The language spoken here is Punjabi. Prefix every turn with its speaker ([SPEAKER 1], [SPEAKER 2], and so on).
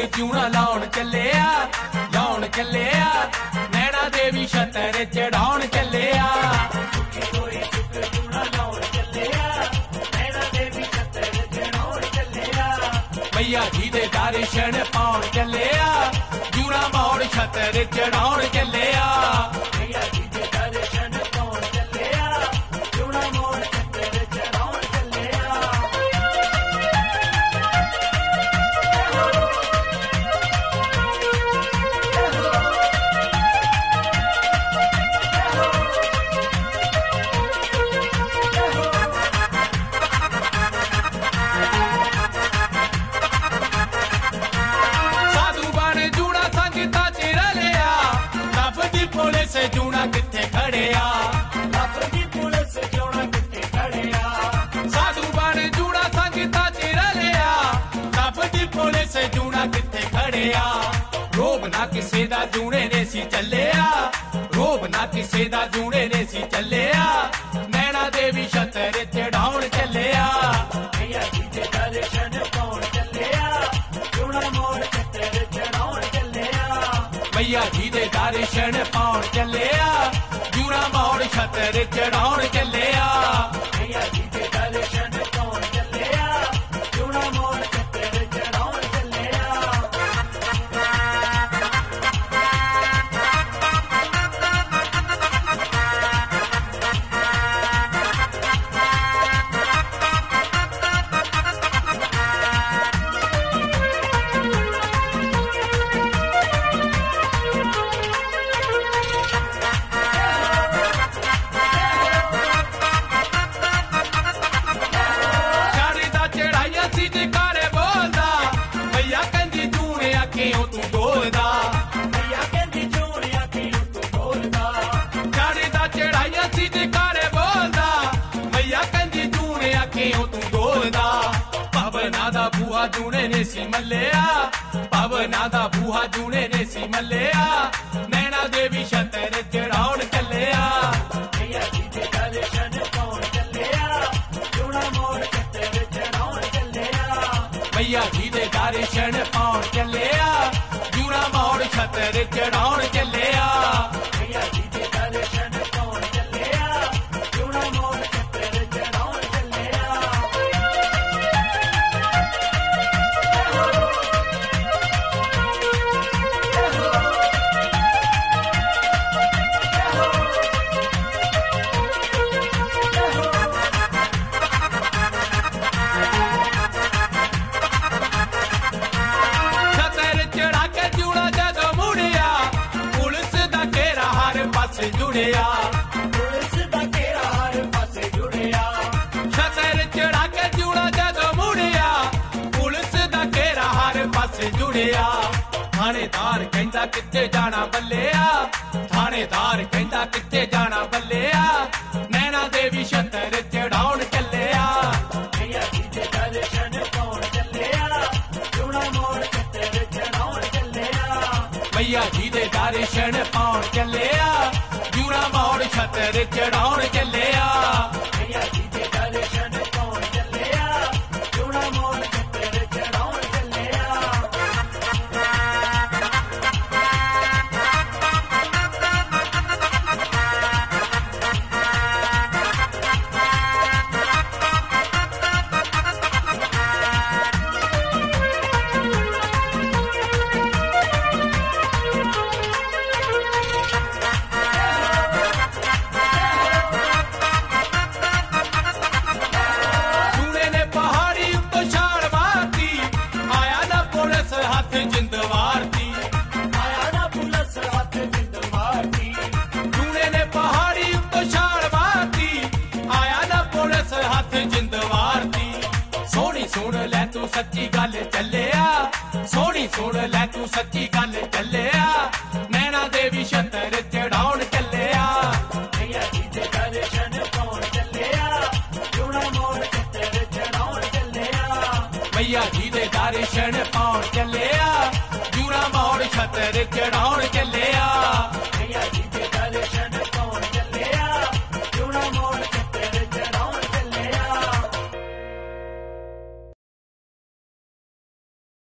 [SPEAKER 1] ਜੂਣਾ ਲਾਉਣ ਚੱਲਿਆ ਨੈਣਾ ਦੇਵੀ ਛਤਰ ਚੜਾਉਣ ਚੱਲਿਆ ਕੋਈ ਸੁੱਕ ਜੂਣਾ ਲਾਉਣ ਚੱਲਿਆ ਨੈਣਾ ਦੇਵੀ ਛਤਰ ਚੜਾਉਣ ਚੱਲਿਆ ਮਈਆ ਜੀ ਦੇ ਦਰਸ਼ਨ ਪਾਉਣ ਚੱਲਿਆ ਜੂਣਾ ਮੋੜ ਛਤਰ ਚੜਾਉਣ ਚੱਲਿਆ ਮਈਆ ਜੀ ਦੇ ਦਰਸ਼ਨ ਪਾਉਣ ਚੱਲਿਆ ਜੂਣਾ ਮੋੜ ਛਤਰ ਚੜਾਉਣ ਚੱਲਿਆ ਪੁਲਿਸ ਜੂਣਾ ਕਿੱਥੇ ਖੜਿਆ ਰੱਬ ਦੀ ਪੁਲਿਸ ਜੂਣਾ ਕਿੱਥੇ ਖੜਿਆ ਸਾਧੂ ਬਣ ਜੂਣਾ ਸੰਗਤਾਂ ਚ ਰਲਿਆ ਰੱਬ ਦੀ ਪੁਲਿਸ ਜੂਣਾ ਕਿੱਥੇ ਖੜਿਆ ਰੋਬ ਨਾ ਕਿਸੇ ਦਾ ਜੂਣੇ ਨੇ ਸੀ ਚੱਲਿਆ ਰੋਬ ਨਾ ਕਿਸੇ ਦਾ ਜੂਣੇ ਨੇ ਸੀ ਚੱਲਿਆ ਨੈਣਾ ਦੇਵੀ ਛਤਰ ਚੜਾਉਣ ਚੱਲਿਆ ਮਈਆ ਜੀ ਦੇ ਦਰਸ਼ਨ ਪਾਉਣ ਚੱਲਿਆ ਜੂਣਾ ਮੋੜ ਛਤਰ ਚੜਾਉਣ ਚੱਲਿਆ ਮਈਆ ਜੀ ਦੇ ਦਰਸ਼ਨ ਪਾਉਣ ਚੱਲਿਆ ਜੂਣਾ ਮੋੜ ਛਤਰ ਚੜਾਉਣ ਚੱਲਿਆ ਮਈਆ ਜੀ ਦੇ ਦਰਸ਼ਨ ਪਾਉਣ ਚੱਲਿਆ ਜੂਣਾ ਮੋੜ ਛਤਰ ਚੜਾਉਣ ਚੱਲਿਆ ਬੂਹਾ ਜੂਣੇ ਨੇ ਸੀ ਮੱਲਿਆ ਭਵਨਾ ਦਾ ਬੂਹਾ ਜੂਣੇ ਨੇ ਸੀ ਮੱਲਿਆ ਨੈਣਾ ਦੇਵੀ ਛਤਰ ਚੜਾਉਣ ਚੱਲਿਆ ਮਈਆ ਜੀ ਦੇ ਦਰਸ਼ਨ ਪਾਉਣ ਚੱਲਿਆ ਜੂਣਾ ਮੋੜ ਛਤਰ ਚੜਾਉਣ ਚੱਲਿਆ ਮਈਆ ਜੀ ਦੇ ਦਰਸ਼ਨ ਪਾਉਣ ਚੱਲਿਆ ਜੂਣਾ ਮੋੜ ਛਤਰ ਚੜਾਉਣ ਚੱਲਿਆ ਮਈਆ ਜੀ ਦੇ ਦਰਸ਼ਨ ਪਾਉਣ ਚੱਲਿਆ ਜੂਣਾ ਮੋੜ ਛਤਰ ਚੜਾਉਣ ਚੱਲਿਆ ਜੁੜਿਆ ਪੁਲਿਸ ਦਾ ਘੇਰਾ ਹਰ ਪਾਸੇ ਜੁੜਿਆ ਛਤਰ ਚੜਾ ਕੇ ਜੂਣਾ ਜਦੋਂ ਮੁੜਿਆ ਪੁਲਿਸ ਦਾ ਘੇਰਾ ਹਰ ਪਾਸੇ ਜੁੜਿਆ ਥਾਣੇਦਾਰ ਕਹਿੰਦਾ ਕਿੱਥੇ ਜਾਣਾ ਬੱਲਿਆ ਥਾਣੇਦਾਰ ਕਹਿੰਦਾ ਕਿੱਥੇ ਜਾਣਾ ਬੱਲਿਆ ਨੈਣਾ ਦੇਵੀ ਛਤਰ ਚੜਾਉਣ ਚੱਲਿਆ ਮਈਆ ਜੀ ਦੇ ਦਰਸ਼ਨ ਪਾਉਣ ਚੱਲਿਆ ਜੂਣਾ ਮੋੜ ਛਤਰ ਚੜਾਉਣ ਚੱਲਿਆ ਮਈਆ ਜੀ ਦੇ ਦਰਸ਼ਨ ਪਾਉਣ ਚੱਲਿਆ ਜੂਣਾ ਮੋੜ ਛਤਰ ਚੜਾਉਣ ਚੱਲਿਆ ਮਈਆ ਜੀ ਦੇ ਦਰਸ਼ਨ ਪਾਉਣ ਚੱਲਿਆ ਜੂਣਾ ਮੋੜ ਛਤਰ ਚੜਾਉਣ ਚੱਲਿਆ ਸੱਚੀ ਗੱਲ ਚੱਲਿਆ ਸੋਹਣੀ ਸੁਣ ਲੈ ਤੂੰ ਸੱਚੀ ਗੱਲ ਚੱਲਿਆ ਨੈਣਾ ਦੇਵੀ ਛਤਰ ਚੜਾਉਣ ਚੱਲਿਆ ਮਈਆ ਜੀ ਦੇ ਦਰਸ਼ਨ ਪਾਉਣ ਚੱਲਿਆ ਜੂਣਾ ਮੋੜ ਛਤਰ ਚੜਾਉਣ ਚੱਲਿਆ ਮਈਆ ਜੀ ਦੇ ਦਰਸ਼ਨ ਪਾਉਣ ਚੱਲਿਆ ਜੂਣਾ ਮੋੜ ਛਤਰ ਚੜਾਉਣ ਚੱਲਿਆ